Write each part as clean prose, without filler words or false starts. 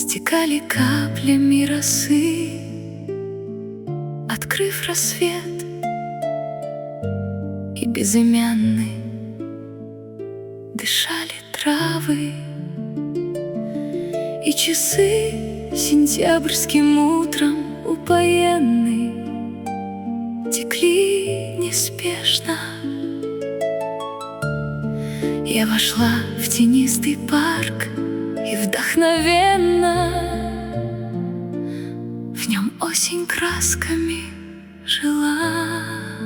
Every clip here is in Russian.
стекали каплями росы, открыв рассвет и безымянный дышали травы, и часы сентябрьским утром упоенны текли неспешно. Я вошла в тенистый парк и вдохновенно в нем осень красками жила.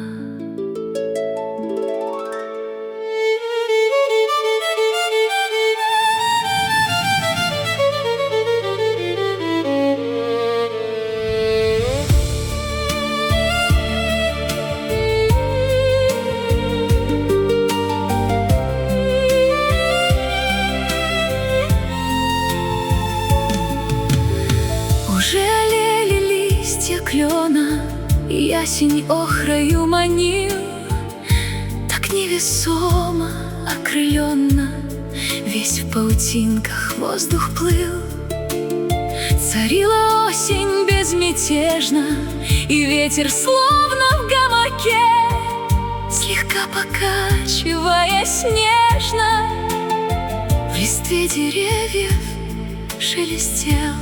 Уже олели листья клена, и ясень охрою манил. Так невесомо, окрыленно, весь в паутинках воздух плыл. Царила осень безмятежно, и ветер словно в гамаке, слегка покачиваясь нежно, в листве деревьев шелестел.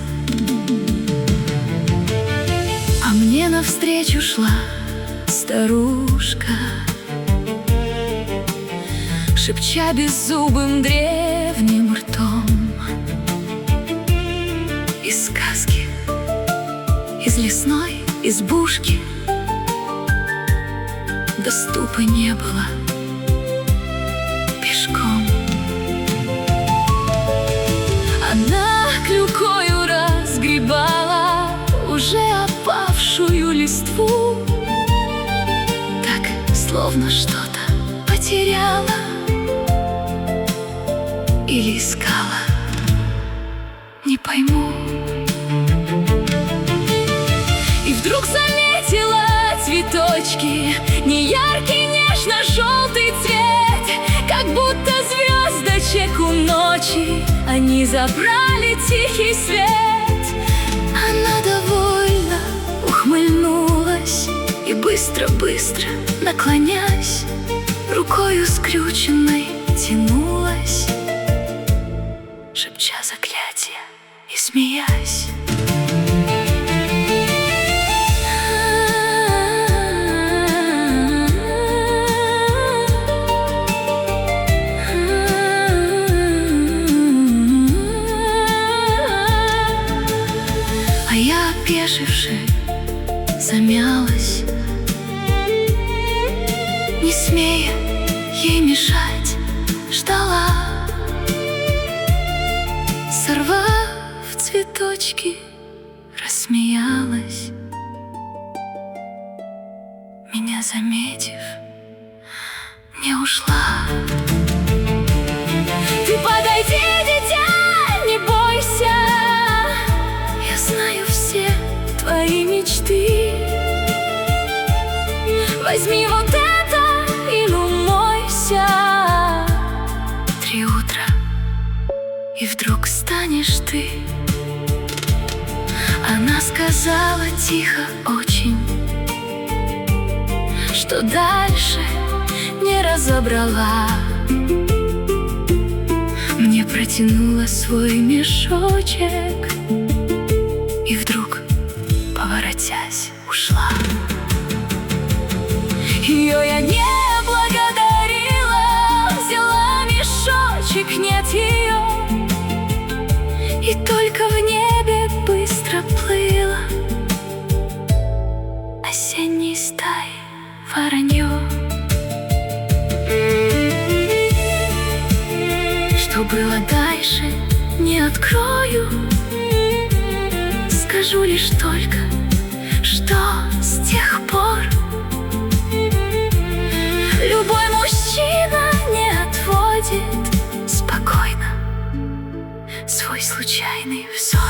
А мне навстречу шла старушка, шепча беззубым древним ртом. Из сказки, из лесной избушки до ступы не было пешком. Она клюкою разгребала уже опавшую листву, так, словно что-то потеряла или искала, не пойму. И вдруг заметила цветочки, неяркий нежно-желтый цвет, как будто звездочек у ночи они забрали тихий свет. Она довольно ухмыльнулась и быстро-быстро, наклонясь, рукою скрюченной тянулась, шепча заклятия и смеясь. А я, опешивши, замялась, не смея ей мешать, ждала. Сорвав цветочки, рассмеялась, меня заметив, не ушла. Ты подойди, дитя, не бойся, я знаю все твои мечты. Возьми вот это и умойся. 3 утра, и вдруг станешь ты. Она сказала тихо очень, что дальше не разобрала. Мне протянула свой мешочек и вдруг, поворотясь, ушла. Ее я не благодарила, взяла мешочек, нет ее, и только в небе быстро плыла осенней стаи воронье. Что было дальше, не открою, скажу лишь только, что с тех пор любой мужчина не отводит спокойно свой случайный взор.